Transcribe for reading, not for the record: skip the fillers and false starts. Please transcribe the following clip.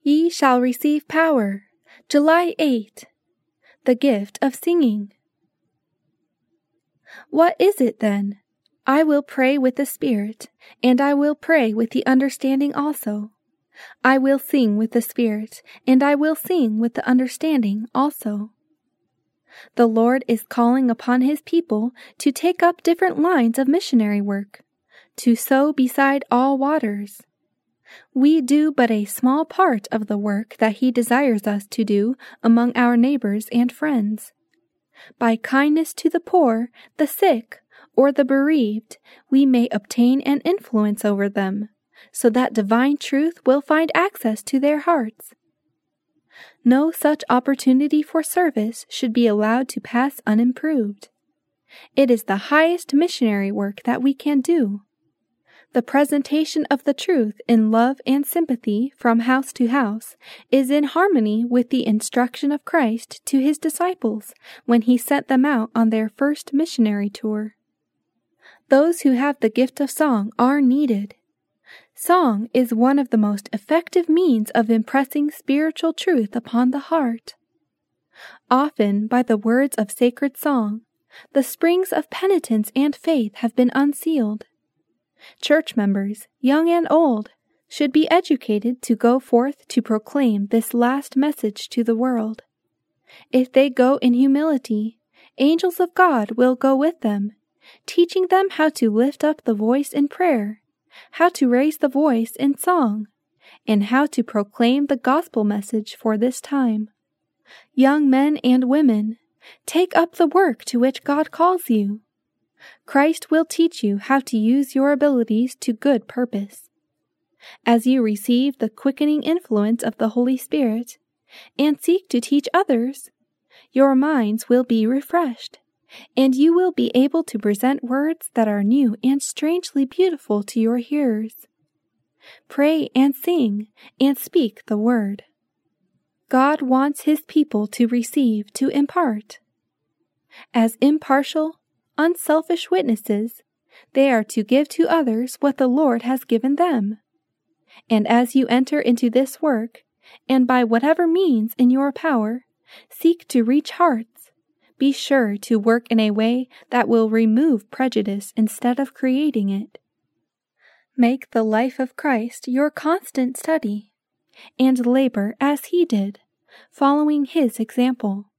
Ye shall receive power. July 8. The gift of singing. What is it then? I will pray with the Spirit, and I will pray with the understanding also. I will sing with the Spirit, and I will sing with the understanding also. The Lord is calling upon His people to take up different lines of missionary work, to sow beside all waters. We do but a small part of the work that He desires us to do among our neighbors and friends. By kindness to the poor, the sick, or the bereaved, we may obtain an influence over them, so that divine truth will find access to their hearts. No such opportunity for service should be allowed to pass unimproved. It is the highest missionary work that we can do. The presentation of the truth in love and sympathy from house to house is in harmony with the instruction of Christ to His disciples when He sent them out on their first missionary tour. Those who have the gift of song are needed. Song is one of the most effective means of impressing spiritual truth upon the heart. Often, by the words of sacred song, the springs of penitence and faith have been unsealed. Church members, young and old, should be educated to go forth to proclaim this last message to the world. If they go in humility, angels of God will go with them, teaching them how to lift up the voice in prayer, how to raise the voice in song, and how to proclaim the gospel message for this time. Young men and women, take up the work to which God calls you. Christ will teach you how to use your abilities to good purpose. As you receive the quickening influence of the Holy Spirit and seek to teach others, your minds will be refreshed, and you will be able to present words that are new and strangely beautiful to your hearers. Pray and sing and speak the word. God wants His people to receive, to impart. As impartial, unselfish witnesses, they are to give to others what the Lord has given them. And as you enter into this work, and by whatever means in your power, seek to reach hearts, be sure to work in a way that will remove prejudice instead of creating it. Make the life of Christ your constant study, and labor as He did, following His example.